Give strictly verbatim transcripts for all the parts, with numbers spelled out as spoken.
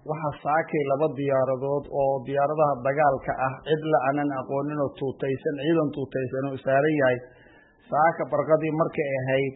waxa saakay laba diyaaradood oo diyaaradaha dagaalka ah cid la aanan aqoonin oo tuutaysan ciidan tuutaysan oo saaran yahay saaka barqadii markay ahayd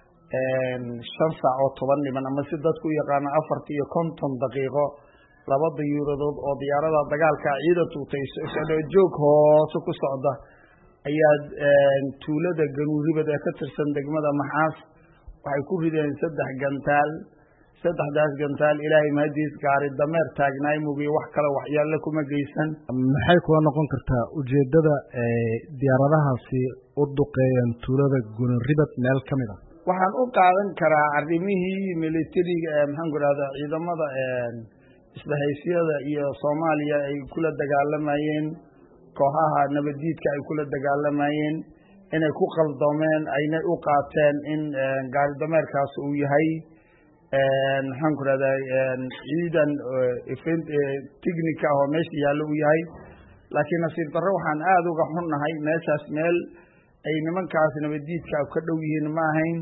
shan saac oo toban niman ama si dadku u yaqaano afartii iyo konton daqiiqo laba diyaaradood oo diyaaradaha dagaalka ciidan tuutaysan oo joog hoose ku socda ayaa tuulada Ganuuribad ee ka tirsan degmada Maxaas waxay ku rideen saddex gantaal saddexdaas gantaal ilaahay mahadiis gaari dameer taagnaay mugi wax kale waxyaalo kuma geysan maxay kula noqon kartaa ujeedada ee diyaaradahaasi u duqeeyeen tuulada Ganuuribad meel kamid ah waxaan u qaadan karaa arrimihii militariga ee maxaan ku raahdaa ciidamada ee isbahaysiga iyo Soomaaliya ay kula dagaalamayeen kooxaha nabadiidka ay kula dagaalamayeen inay ku qaldoomeen ayna u qaateen in gaari dameerkaas uu yahay een waxaan ku raadayay ciidan event technical oo meesha yaalo uu yahay laakiin nasiib darro waxaan aad uga xunnahay meeshaas meel ay nimankaas nabadiidka ka dhow yihiin ma ahayn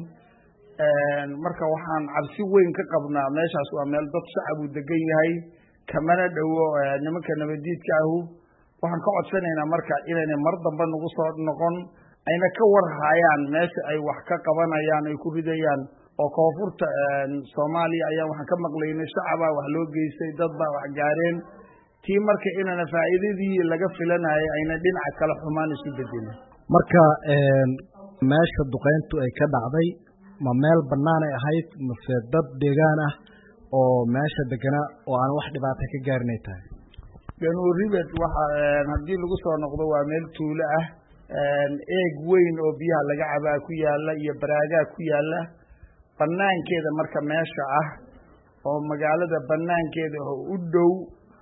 een marka waxaan cabsi weyn ka qabnaa meeshaas waa meel dad shacab u degan yahay kamana dhowo nimanka nabadiidka ah waxaan ka codsanaynaa marka inay mar dambe nagu soo noqon ayna ka war hayaan meesha ay wax ka qabanayaan ay ku ridayaan oo koonfurta Soomaaliya ayaa waxaan ka maqlaynay shacab wax loo geystay dad baa wax gaareen tii marka inana faa'iidadii laga filanayay ayna dhinaca kala xumaan isu bedelin marka een meesha duqeyntu ay ka dhacday ma meel banaan ay ahayd mise dad deegaan ah oo meesha degana oo aan wax dhibaato ka gaarinay tahay Ganuuribad waxa hadii lagu soo noqdo waa meel tuulo ah een eeg weyn oo biyaha laga cabaa ku yaala iyo baraaga ku yaala banaankeeda marka meesha ah oo magaalada banaankeeda oo u dhow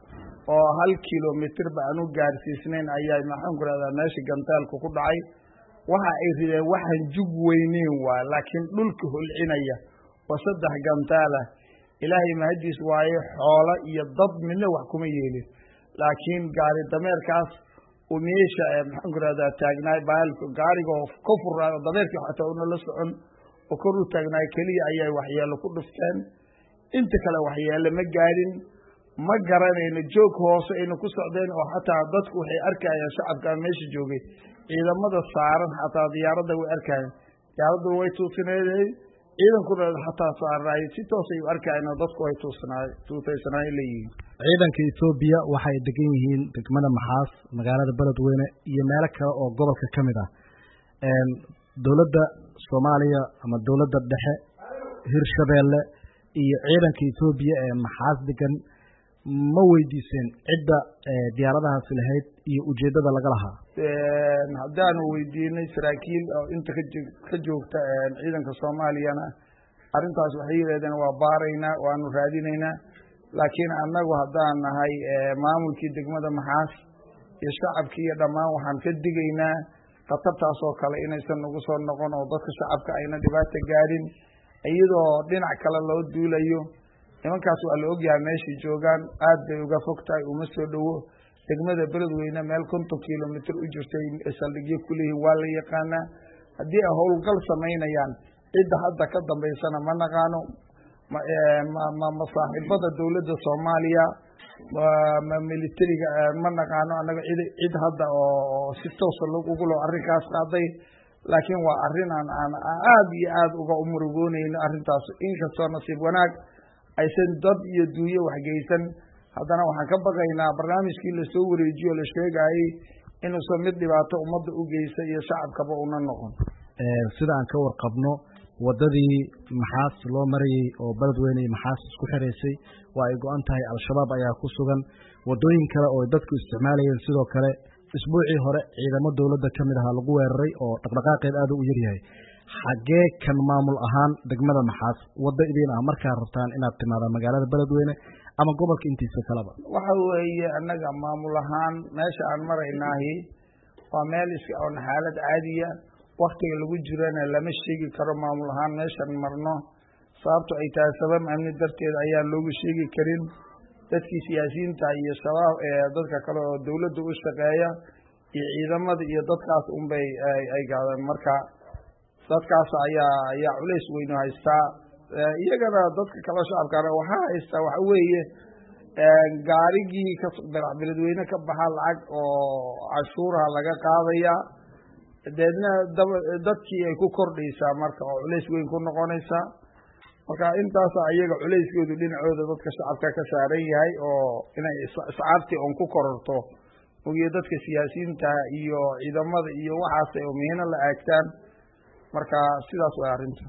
oo hal kiiloomitir baan u gaarsiisnayn ayaa maxaan ku raahdaa meesha gantaalku ku dhacay waxa ay rideen waxan jug weyneen waa laakiin dhulka holcinaya oo saddex gantaala ilaahay mahadiis waaye xoolo iyo dad midna wax kuma yeelin laakiin gaari dameerkaas oo meesha maxaan ku raahdaa taagnaay baalku gaariga ku furaa dameerkii xataa uu la socon oo kor u taagnaay kaliya ayay waxyeelo ku dhufteen inta kale waxyeelo ma gaarin ma garanayno joog hoose inuu ku socdeen oo xataa dadku waxay arkayaan shacabka meesha joogay ciidamada saaran xataa diyaaradda way arkayaan diyaaraddu way tuusinayeen ciidankuna xataa saaray si toos ay arkayaan dadku way tuusanaay tuutaysanay leeyihiin ciidanka Itoobiya waxay degan yihiin degmada Maxaas magaalada Beledweyne iyo meelo kale oo gobolka kamid ah een dawladda Soomaaliya ama dawladda dhexe Hirshabeelle iyo ciidanka Itoobiya ee Maxaas degan ma weydiiseen cidda diyaaradahaas lahayd iyo ujeedada laga lahaa een hadaan weydiinay saraakiil oo inta ka joogta ciidanka Soomaaliyana arintaas waxay yiraahdeen waa baaraynaa waanu raadinaynaa laakiin annagu hadaan nahay maamulkii degmada Maxaas iyo shacabkii iyo dhamaan waxaan ka digaynaa qatartaas oo kale inaysan ugu soo noqon oo dadka shacabka ayna dhibaato gaarin iyadoo dhinac kale loo duulayo nimankaas waa la ogyahay meesha joogaan aad bay uga fogtahay uma soo dhawo degmada Beledweyne meel konton kiiloomitir u jirtay saldhigyo kulii waa la yaqaana hadii ay howlgal sameynayaan cid hadda ka dambeysana ma naqaano ma ma saaxiibada dawladda Soomaaliya ma militariga ma naqaano anaga cid cid hadda oo si toos ah ugu loo arrinkaas qaaday laakiin waa arrin aan aad iyo aad uga umurugoonayno arrintaas in kastoo nasiib wanaag aysan dad iyo duuyo wax geysan haddana waxaan ka baqaynaa barnaamijkii la soo wareejiyo la sheegay inuu soo mid dhibaato ummadda u geysa iyo shacabkaba una noqon ee sida aan ka warqabno wadadii Maxaas loo mariyay oo Beledweyne Maxaas isku xireysay waa ay go'an tahay al-shabaab ayaa ku sugan wadooyin kale oo dadku isticmaalayeen sidoo kale isbuucii hore ciidamada dawladda kamid ah lagu weeraray oo dhaqdhaqaaqeed aad u yar yahay xagee kan maamul ahaan degmada Maxaas wada idin ah markaa rabtaan inaad timaado magaalada Beledweyne ama gobolka intiisa kalaba waxa weeye annaga maamul ahaan meesha aan maraynaahi waa meel iska oo xaalad caadiya waqtiga lagu jirana lama sheegi karo maamul ahaan meeshan marno sababtoo ay tahay sabab amni darteed ayaa loogu sheegi karin dadkii siyaasiyiinta iyo shabaab ee dadka kale oo dawladda u shaqeeya iyo ciidamada iyo dadkaas un bay ay gaadaan marka dadkaas ayaa ayaa culays weyn haysta iyagana dadka kale shacabka waxa haysta waxa weeye gaarigii ka beledweyne ka baxa lacag oo cashuuraha laga qaadaya deedna dadkii ay ku kordhaysaa marka oo culays weyn ku noqonaysaa marka intaasa iyaga culayskoodu dhinacooda dadka shacabka ka saaran yahay oo inay iscaartii on ku kororto ogiyo dadka siyaasiyiinta iyo ciidamada iyo waxaas oo mihina la aagtaan marka sidaas waa arrinta